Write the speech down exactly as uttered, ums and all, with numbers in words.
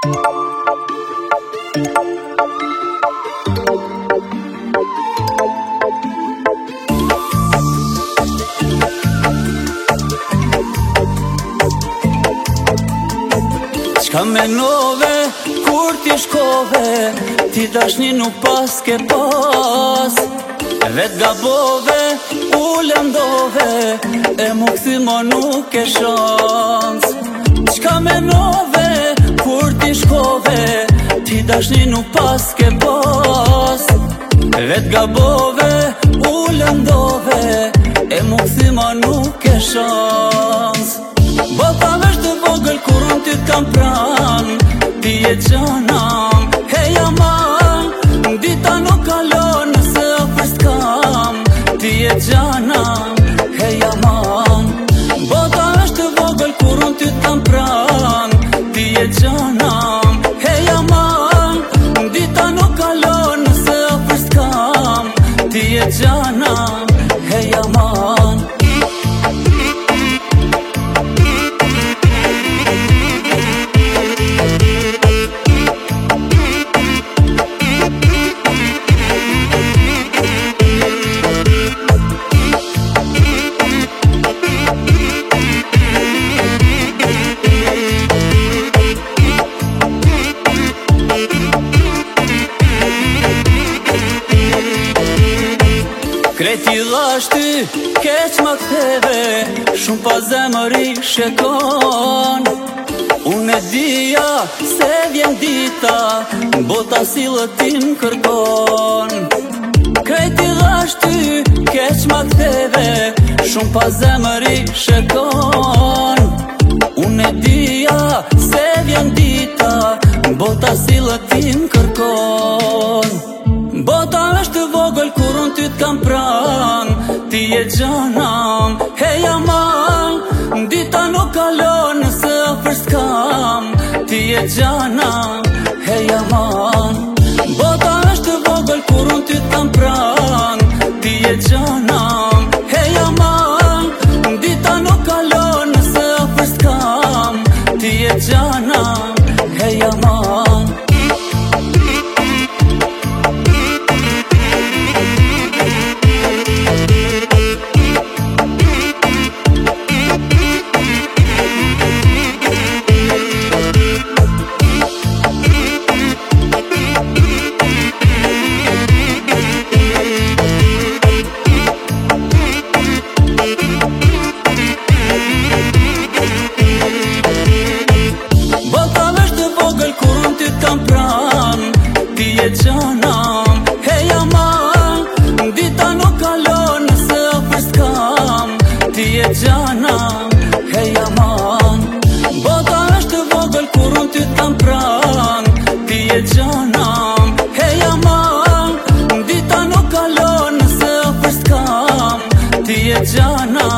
Qka menove, kur ti shkove, ti dashni nuk pas ke pas. Vet gabove, u lëndove, e mu këthi ma nuk e shans. Qka menove, kur ti shkove, ti dashni nuk pas ke pas. Vet gabove, u lëndove, e mu këthi ma nuk e shans. Bota vesh të vogël kur unë ty t'kam pran, ti e gjanam, hej aman, dita nuk kalon nëse afër s'kam, ti e gjanam, hej aman. Bota vesh të vogël kur unë ty t'kam pran, ti e gjanam, hej aman, dita nuk kalon nëse afër s'kam, ti e gjanam, hej aman. Kreti dhashty, keq ma ktheve, shumë pa zemëri shekon. Unë e dija se vjen dita, bota sillët tim kërkon. Kreti dhashty, keq ma ktheve, shumë pa zemëri shekon. Unë e dija se vjen dita, bota sillët tim kërkon. Bota është të vogël kur unë ty t'kam pran, ti e gjanam, hej aman, dita nuk kalon nëse afër s'kam, ti e gjanam, hej aman. Bota është të vogël kur unë ty t'kam pran, ti e gjanam, hej aman, dita nuk kalon nëse afër s'kam, ti e gjanam, hej aman. Ti e gjanam, hej aman, dita nuk kalon nëse afër s'kam, ti e gjanam, hej aman. Bota është të vogël kur unë ty t'kam pran, ti e gjanam, hej aman, dita nuk kalon nëse afër s'kam, ti e gjanam.